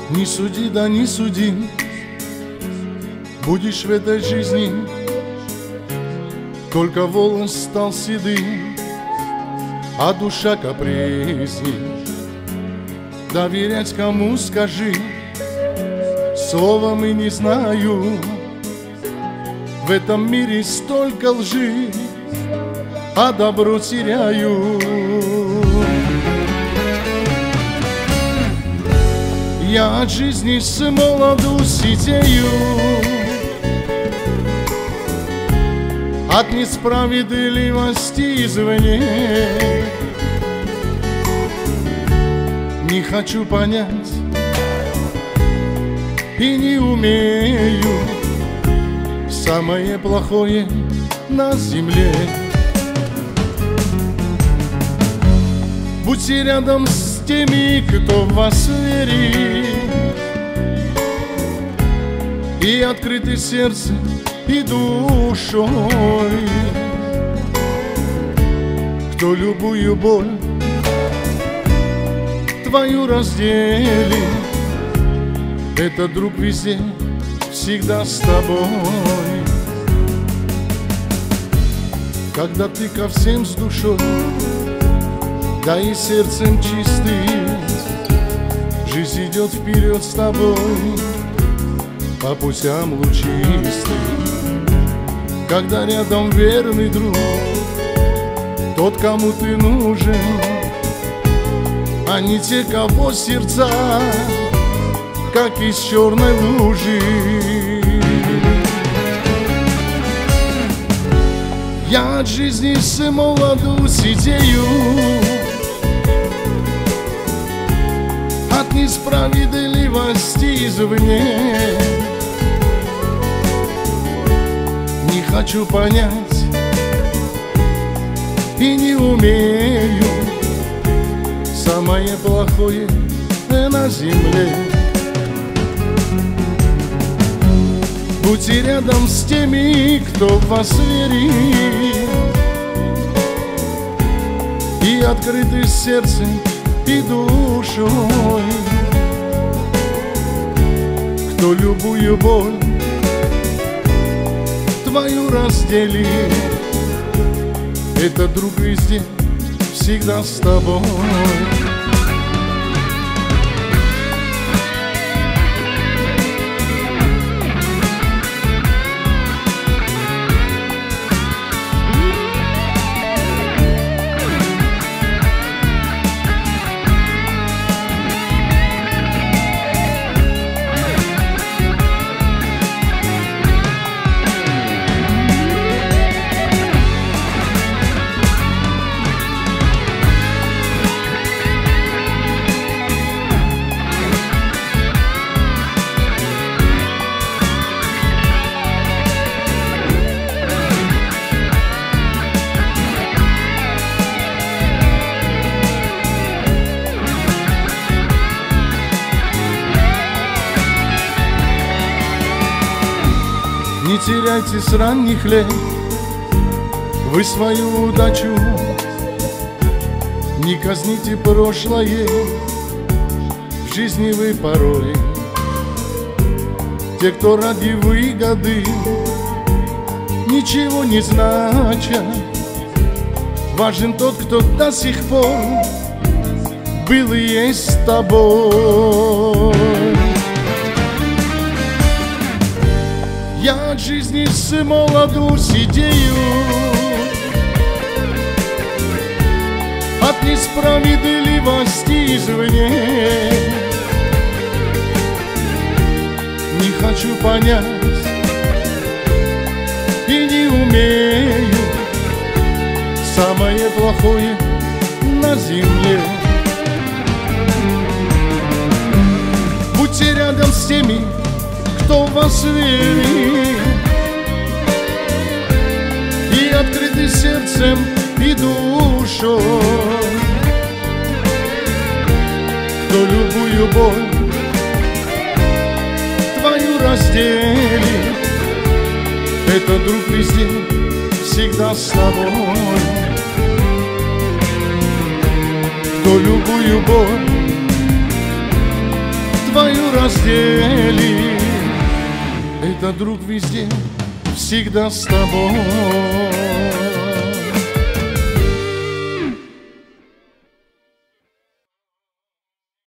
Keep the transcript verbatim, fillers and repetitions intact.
Не суди, да не суди, будешь в этой жизни, только волос стал седым, а душа капризней. Доверять кому, скажи, словом и не знаю. В этом мире столько лжи, а добро теряю. Я от жизни с молоду сидею, от несправедливости извне. Не хочу понять и не умею самое плохое на земле. Будьте рядом с теми, кто в вас верит, и открыты сердцем и душой, кто любую боль твою разделит. Это друг везде, всегда с тобой. Когда ты ко всем с душой, да и сердцем чистым, жизнь идет вперед с тобой по путям лучистым. Когда рядом верный друг, тот, кому ты нужен, а не те, кого сердца, как из черной лужи. Я от жизни с молоду сидею, от несправедливости извне. Не хочу понять и не умею самое плохое на земле. Будьте рядом с теми, кто в вас верит, и открыты сердцем и душой, кто любую боль твою разделит. Это друг везде, всегда с тобой. Не теряйте с ранних лет вы свою удачу, не казните прошлое, в жизни вы порой. Те, кто ради выгоды ничего не значат, важен тот, кто до сих пор был и есть с тобой. Я от жизни с молоду сидею, от несправедливости извне. Не хочу понять и не умею самое плохое на земле. Будьте рядом с теми, кто в вас верит, и открыты сердцем и душой, кто любую боль твою разделит. Это друг везде, всегда с тобой, кто любую боль твою разделит. Это друг везде, всегда с тобой.